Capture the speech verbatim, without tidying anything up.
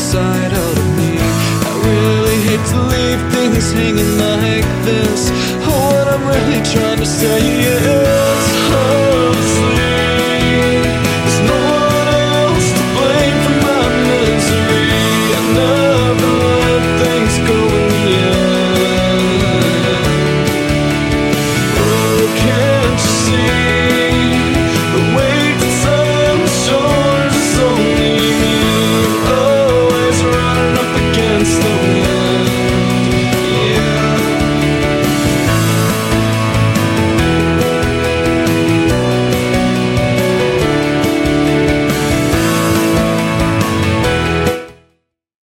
inside out of me. I really hate to leave things hanging like this. What I'm really trying to say